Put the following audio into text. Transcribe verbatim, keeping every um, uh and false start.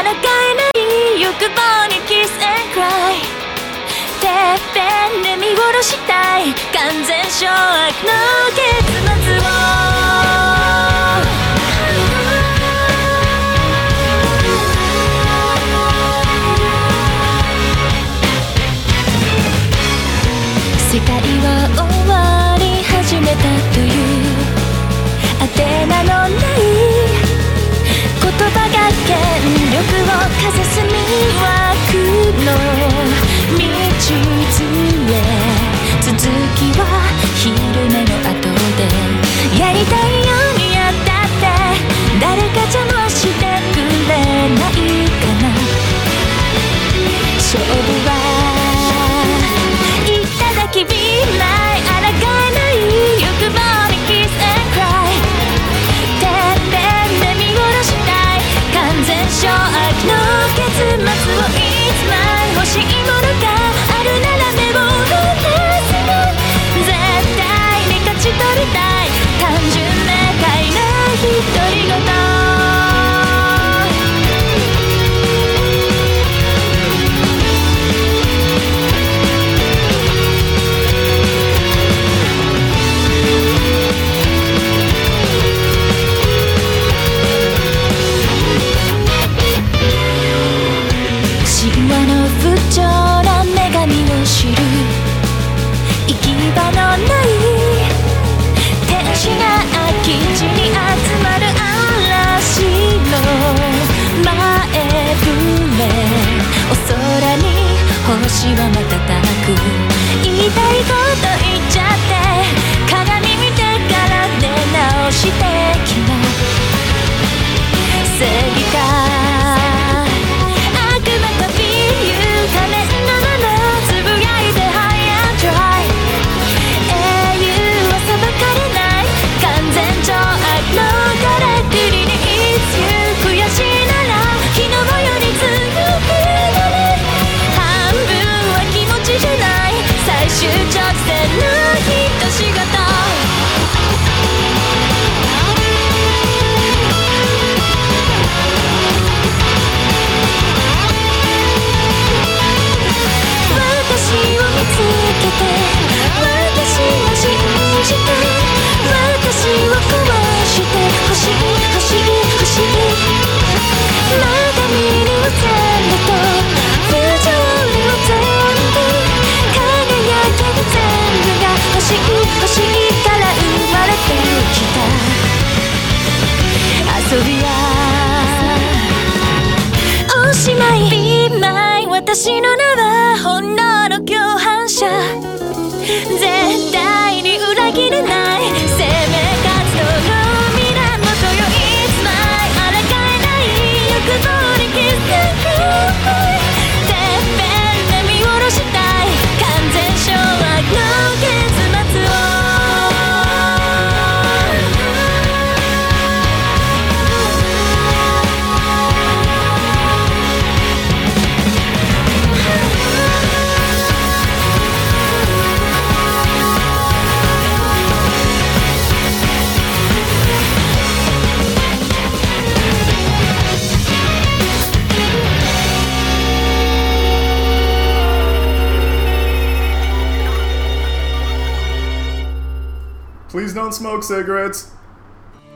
抗えない欲望に Kiss and Cry てっぺんで見殺したい完全掌握の結末を世界は終わり始めたというあてなのない言葉が権力をかざす魅惑の道へ続きは昼寝の後でやりたいようにやったって誰か邪魔してくれないかな勝負はいただきBe my抗えない欲望に Kiss and Cry てっぺんで見殺したい完全掌握の結末をいつまい欲しいものがあるなら目を離すな絶対に勝ち取りたい単純明快な独り言不調な女神を知る行き場のない天使が空き地に集まる嵐の前触れお空に星は瞬く言いたいこと言っちゃって鏡見てから出直してきな正義か仮面のままつぶやいて High and Dry 英雄は裁かれない完全懲悪のからくりに It's you 悔しいなら昨日より強くなれ半分は気持ちじゃない最終直線の一仕事私の名は本能の共犯者絶対に裏切れない生命活動の源よ It's my 抗えない欲望に Kiss and Cry てっぺんで見殺したい完全掌握の結末を Please don't smoke cigarettes.